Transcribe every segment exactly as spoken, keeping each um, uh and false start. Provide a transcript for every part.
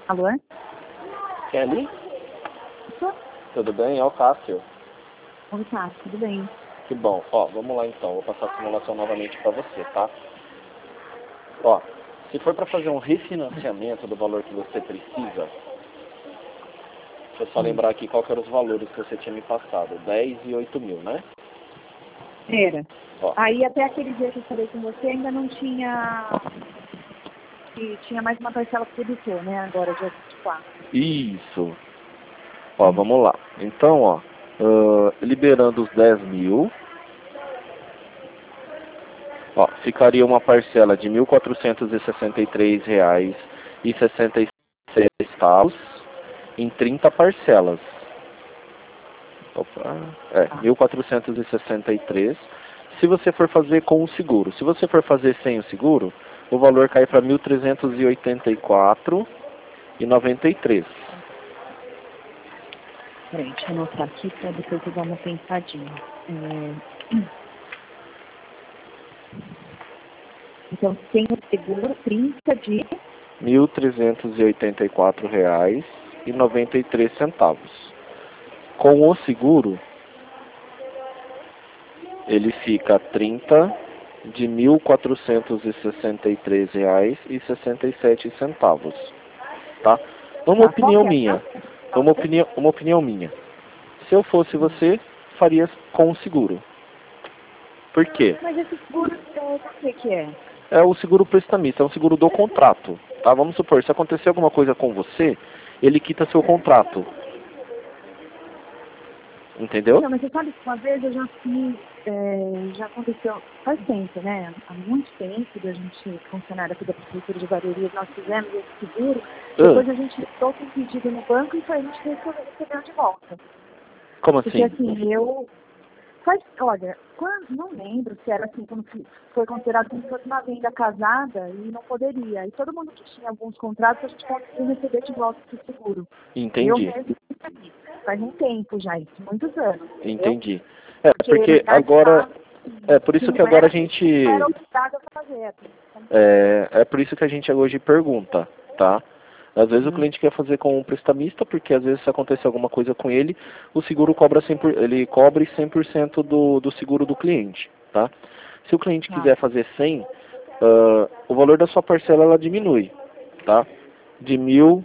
Alô? Kelly? Isso? Tudo bem? É o Cássio. Oi, tá, tudo bem. Que bom. Ó, vamos lá então. Vou passar a simulação novamente para você, tá? Ó, se for para fazer um refinanciamento do valor que você precisa, deixa eu só Hum. lembrar aqui qual que eram os valores que você tinha me passado. dez e oito mil, né? Era. Ó. Aí até aquele dia que eu falei com você ainda não tinha... E tinha mais uma parcela que debitou, né? Agora, dia vinte e quatro. Isso. Ó, vamos lá. Então, ó, uh, liberando os dez mil, ó, ficaria uma parcela de mil quatrocentos e sessenta e três reais e sessenta e seis centavos em trinta parcelas. Opa, é, mil quatrocentos e sessenta e três. Se você for fazer com o seguro, se você for fazer sem o seguro, o valor cai para mil trezentos e oitenta e quatro reais e noventa e três centavos. Peraí, deixa eu anotar aqui para depois eu dar uma pensadinha. É... Então, tem o seguro trinta de... mil trezentos e oitenta e quatro reais e noventa e três centavos. Com o seguro, ele fica trinta de mil quatrocentos e sessenta e três reais e sessenta e sete centavos, tá? Uma Tá, qual opinião que é a minha, taxa? uma opinião, uma opinião minha. Se eu fosse você, faria com o seguro. Por quê? Mas esse seguro, é, o que que é? É o seguro prestamista, é um seguro do contrato, tá? Vamos supor, se acontecer alguma coisa com você, ele quita seu contrato. Entendeu? Não, mas você sabe que uma vez eu já fiz, é, já aconteceu, faz tempo, né? Há muito tempo da gente, funcionária aqui da Prefeitura de Barueri, nós fizemos esse seguro, depois Ah, a gente trouxe um pedido no banco e foi a gente recebeu, recebeu de volta. como Porque assim? assim, eu, faz, olha, quando, não lembro se era assim, quando foi considerado como se fosse uma venda casada e não poderia. E todo mundo que tinha alguns contratos, a gente conseguiu receber de volta esse seguro. Eu Entendi, mesmo recebi. Faz um tempo já isso, muitos anos, entendeu? entendi. É, Porque, na porque verdade, agora, sabe é por que isso não que agora a era, não era gente, obrigado a fazer. Assim, como que é? é, é por isso que a gente hoje pergunta, tá? Às vezes o Uhum. cliente quer fazer com um prestamista, porque às vezes se acontecer alguma coisa com ele, o seguro cobra cem por, ele cobre cem por cento do, do seguro do cliente, tá? Se o cliente Tá. quiser fazer cem, ah, o valor da sua parcela ela diminui, tá? De mil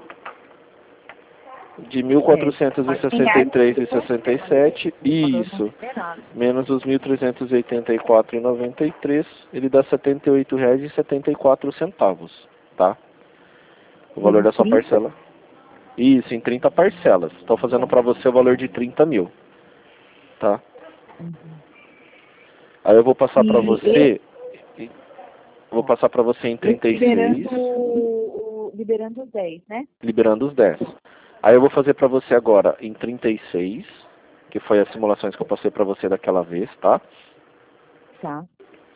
de mil É, quatrocentos e mas em sessenta e reais, três e eu sessenta e sei, sete, o valor isso, considerado. menos os mil trezentos e oitenta e quatro e noventa e três, ele dá setenta e oito reais e setenta e quatro centavos, tá? O valor Vezes da sua trinta. parcela. Isso, em trinta parcelas. Estou fazendo para você o valor de trinta mil, tá? Uhum. Aí eu vou passar para E, você, vou passar para você em esse trinta e seis, liberando, o- liberando os dez, né? liberando os dez. Aí eu vou fazer para você agora em trinta e seis, que foi as simulações que eu passei para você daquela vez, tá? Tá.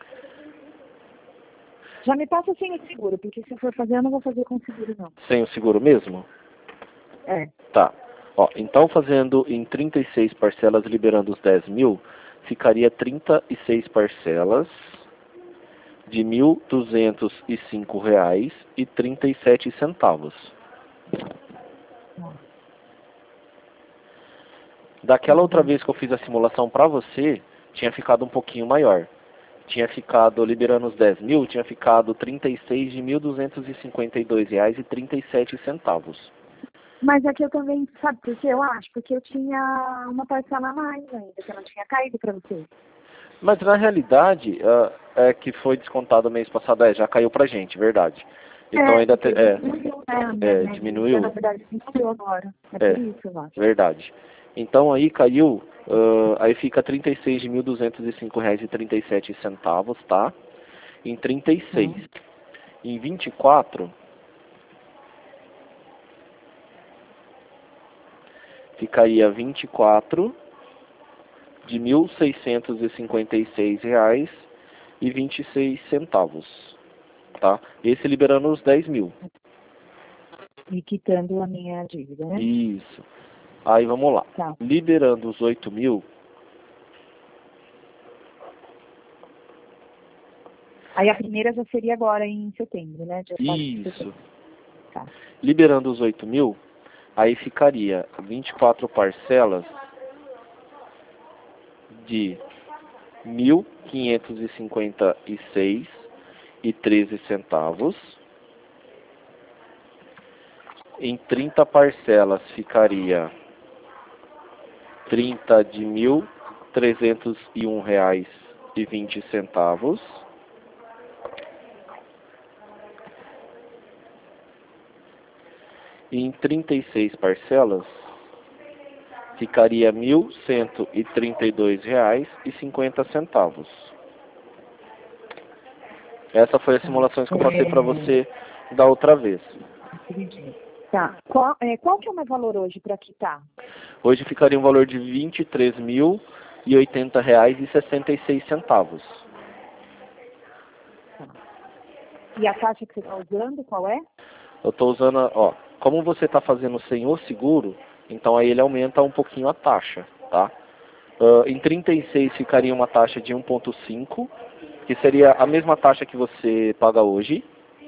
Já me passa sem o seguro, porque se eu for fazer, eu não vou fazer com seguro, não. Sem o seguro mesmo? É. Tá. Ó, então fazendo em trinta e seis parcelas, liberando os dez mil, ficaria trinta e seis parcelas de mil duzentos e cinco reais e trinta e sete centavos. Tá. Daquela outra Uhum. vez que eu fiz a simulação para você, tinha ficado um pouquinho maior. Tinha ficado, liberando os dez mil, tinha ficado trinta e seis de mil duzentos e cinquenta e dois reais e trinta e sete centavos. Mas aqui eu também, sabe por que eu acho? Porque eu tinha uma parcela a mais ainda, que eu não tinha caído para você. Mas na realidade, ah, é que foi descontado mês passado, é, já caiu pra gente, verdade. Então É, ainda te, porque é, diminuiu, né? A minha, é, minha dívida, na diminuiu, verdade, diminuiu agora. É por é, isso, eu acho. verdade. Então aí caiu, ah, aí fica trinta e seis de mil duzentos e cinco reais e trinta e sete centavos, tá? Em trinta e seis. Tá. Em vinte e quatro, ficaria vinte e quatro de mil seiscentos e cinquenta e seis reais e vinte e seis centavos, tá? Esse liberando os dez mil. E quitando a minha dívida, né? Isso. Aí vamos lá. Tá. Liberando os oito mil, Aí a primeira já seria agora em setembro, né? Dia quatro de isso. setembro. Tá. Liberando os oito mil, aí ficaria vinte e quatro parcelas de mil quinhentos e cinquenta e seis e treze centavos. Em trinta parcelas ficaria trinta de mil trezentos e um reais e vinte centavos. E em trinta e seis parcelas ficaria mil cento e trinta e dois reais e cinquenta centavos. Essa foi a simulação que eu passei para você da outra vez. Entendi. Tá. Qual, é, qual que é o meu valor hoje para quitar? Hoje ficaria um valor de vinte e três mil e oitenta reais e sessenta e seis centavos. E a taxa que você está usando, qual é? Eu estou usando, ó, como você está fazendo sem o seguro, então aí ele aumenta um pouquinho a taxa, tá? Uh, em trinta e seis ficaria uma taxa de um vírgula cinco, que seria a mesma taxa que você paga hoje.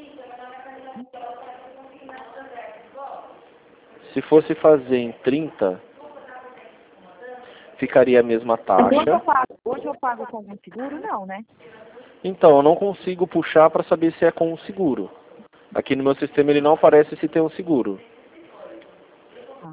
Se fosse fazer em trinta, ficaria a mesma taxa. Hoje eu pago, hoje eu pago com algum seguro? Não, né? Então, eu não consigo puxar para saber se é com o seguro. Aqui no meu sistema ele não aparece se tem um seguro. Ah.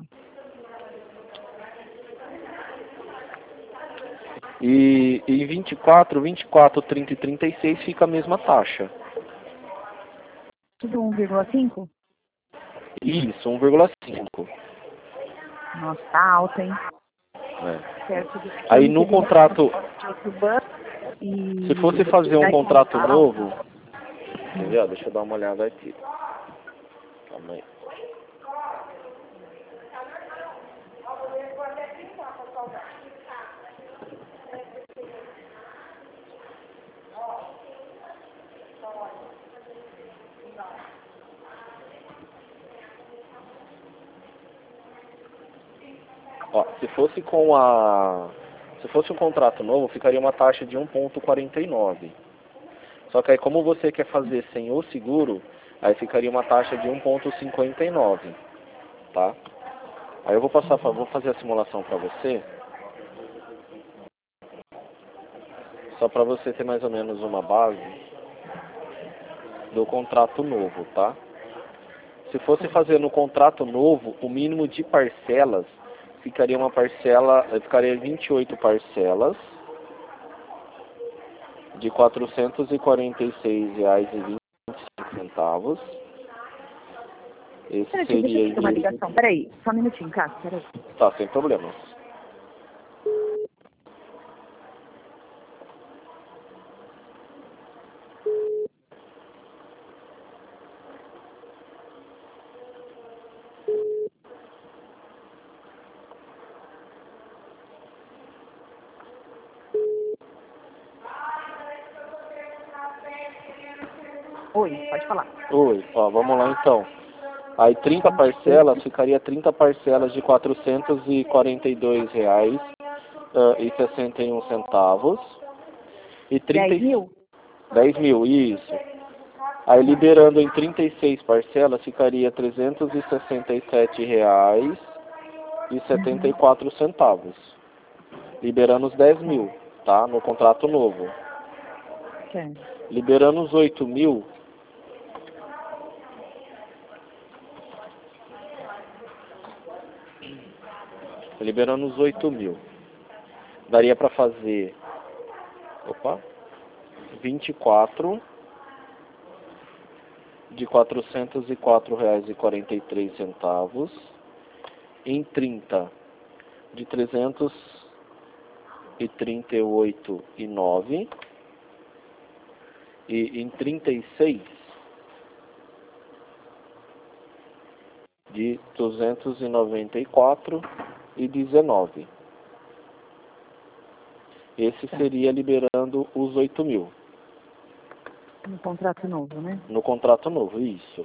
E em vinte e quatro, vinte e quatro, trinta e trinta e seis fica a mesma taxa. Tudo um vírgula cinco? Isso, um vírgula cinco. Nossa, tá alto, hein? É. Certo. Aí no contrato, e... se fosse fazer um contrato novo, entendeu? Deixa eu dar uma olhada aqui. Calma aí. Ó, se fosse com a, se fosse um contrato novo, ficaria uma taxa de um vírgula quarenta e nove. Só que aí como você quer fazer sem o seguro, aí ficaria uma taxa de um vírgula cinquenta e nove, tá? Aí eu vou passar, vou fazer a simulação para você, só para você ter mais ou menos uma base do contrato novo, tá? Se fosse fazer no contrato novo, o mínimo de parcelas ficaria uma parcela, ficaria vinte e oito parcelas de quatrocentos e quarenta e seis reais e vinte e cinco centavos. Esse Peraí, seria... deixa eu fazer uma ligação. Peraí, só um minutinho, Cássio, peraí. Tá, sem problemas. Oi, pode falar. Oi, ó, vamos lá então. Aí trinta parcelas, ficaria trinta parcelas de quatrocentos e quarenta e dois reais uh, e sessenta e um centavos. E trinta... dez mil? dez mil, isso. Aí liberando em trinta e seis parcelas, ficaria trezentos e sessenta e sete reais e setenta e quatro centavos. Liberando os dez mil, tá? No contrato novo. Certo. Liberando os oito mil, liberando os oito mil, daria para fazer, opa, vinte e quatro de quatrocentos e quatro reais e quarenta e três centavos, em trinta de trezentos e trinta e oito e nove, e em trinta e seis de duzentos e noventa e quatro e dezenove. Esse seria liberando os oito mil. No contrato novo, né? No contrato novo, isso.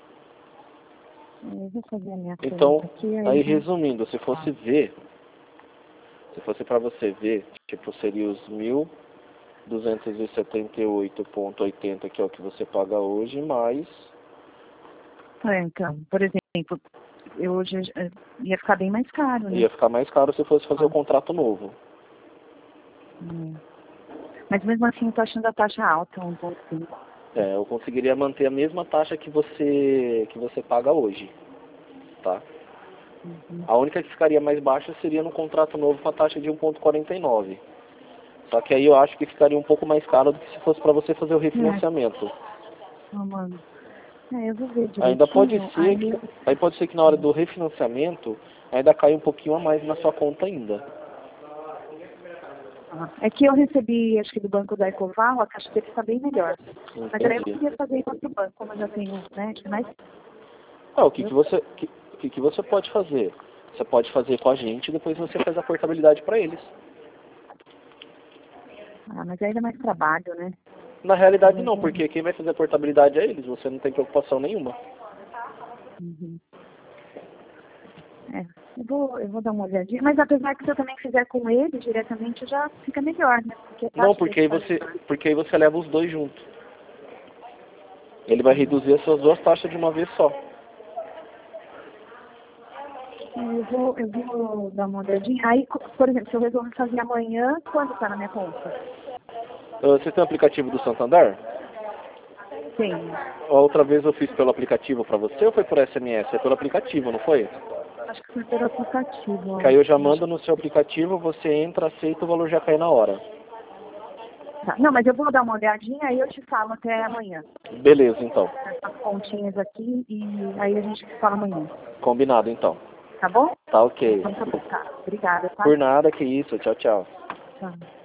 Eu vou fazer a minha Então, conta aqui. Aí, aí resumindo, se fosse ver, se fosse para você ver, tipo, seria os mil duzentos e setenta e oito vírgula oitenta, que é o que você paga hoje, mais É, então, por exemplo, eu hoje eh, ia ficar bem mais caro, né? Ia ficar mais caro se fosse fazer o contrato novo. Hum. Mas mesmo assim eu tô achando a taxa alta, um ponto cinco. É, eu conseguiria manter a mesma taxa que você, que você paga hoje, tá? Uhum. A única que ficaria mais baixa seria no contrato novo com a taxa de um ponto quarenta e nove. Só que aí eu acho que ficaria um pouco mais caro do que se fosse para você fazer o refinanciamento. É. Oh, mano. É, eu vou ver Ainda pode direitinho, ser aí... que, aí pode ser que na hora do refinanciamento ainda caia um pouquinho a mais na sua conta ainda. Ah, é que eu recebi, acho que do banco da Ecoval, a taxa dele está bem melhor. Mas aí eu Entendi. queria fazer em outro banco, como eu já tenho, né, mais... Ah, o que, que você que, o que, que você pode fazer? Você pode fazer com a gente e depois você faz a portabilidade para eles. Ah, mas aí dá mais trabalho, né? Na realidade não, porque quem vai fazer a portabilidade é eles, você não tem preocupação nenhuma. Uhum. É, eu vou, eu vou dar uma olhadinha, mas apesar que se eu também fizer com ele diretamente, já fica melhor, né? Porque a Não, taxa porque dele aí tá você, melhor. porque aí você leva os dois juntos. Ele vai reduzir as suas duas taxas de uma vez só. É, eu vou, eu vou dar uma olhadinha. Aí, co- por exemplo, se eu resolver fazer amanhã, quando tá na minha conta? Ah, Você tem o aplicativo do Santander? Sim. A outra vez eu fiz pelo aplicativo para você ou foi por S M S? Foi pelo aplicativo, não foi? Acho que foi pelo aplicativo, Que aí eu já ó. mando no seu aplicativo, você entra, aceita, o valor já cai na hora. Tá. Não, mas eu vou dar uma olhadinha, aí eu te falo até amanhã. Beleza, então. Essas continhas aqui e aí a gente se fala amanhã. Combinado, então. Tá bom? Tá ok. Então tá bom, tá. Obrigada, tá? Por nada, que isso. Tchau, tchau. Tchau.